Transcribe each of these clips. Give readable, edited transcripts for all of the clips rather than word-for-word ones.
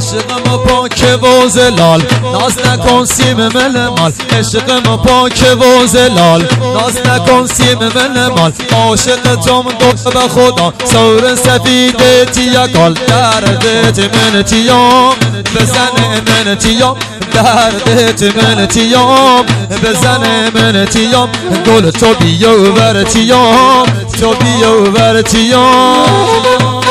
عشقم پاک و زلال ناز نکن سیم من مال عشقم پاک و زلال ناز نکن سیم من مال عاشق توم دو به خدا سور سفید تیاکال دردت من تیام بزن من تیام دردت من تیام بزن من تیام گل تو بیو بر تیام تو بیو بر تیام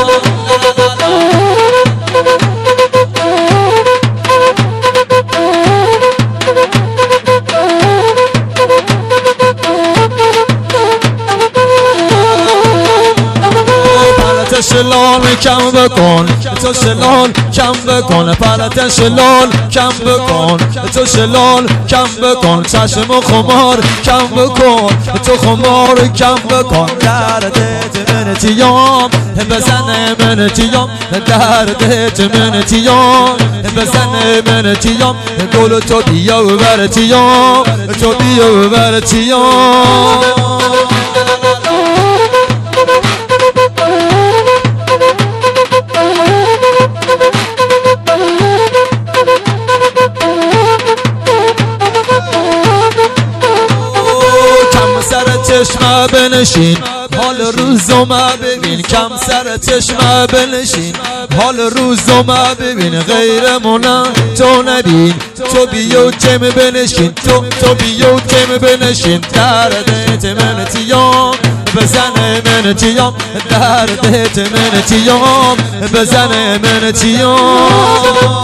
شلال کم بکن تو شلال کم بکن پرت شلال کم بکن تو شلال کم بکن چشم و خمار کم بکن تو خمار کم بکن دردت من تیام بزن من تیام دردت من تیام بزن من تیام گل تو بیا بر تیام تو بیا بر تیام چشمه بنشین حال روزو ما ببین کم سر چشمه بنشین حال روزو ما ببین غیر مونا تو نبین تو بیو کم بنشین تو بیو کم بنشین دردت من تیام بزن من تیام دردت من تیام بزن من تیام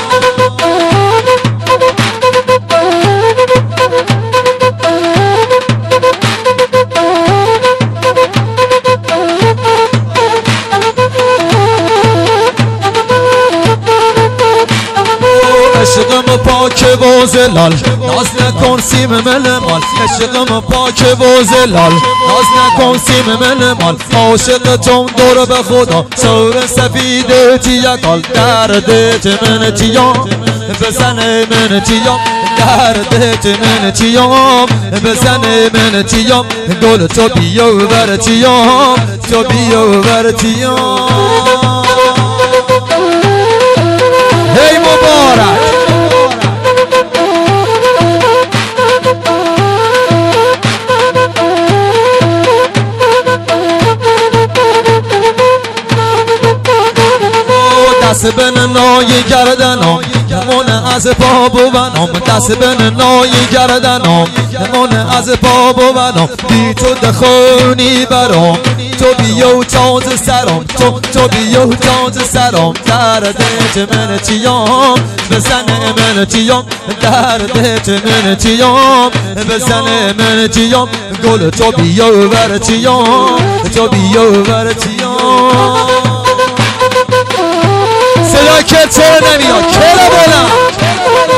عشقم پاک و زلال ناز نکن سیم من مال عشقم پاک و زلال ناز نکن سیم من مال عاشق توم دور به خدا سور سفید تیاکال دردت من تیام بزن من تیام دردت من تیام بزن من تیام گل تو بیو بر تیام تو بیو بر تیام هی مبارک دست بن نای گردنم من از پا بوانم دست بن نای گردنم من از پا بوانم بی تو دخونی برام تو بیو تاز سرام تو بیو تاز سرام دردت من تیام بزن من تیام دردت من تیام بزن من تیام گل تو بیو بر تیام تو بیو بر تیام صدا که چرا نمیاد چرا بلند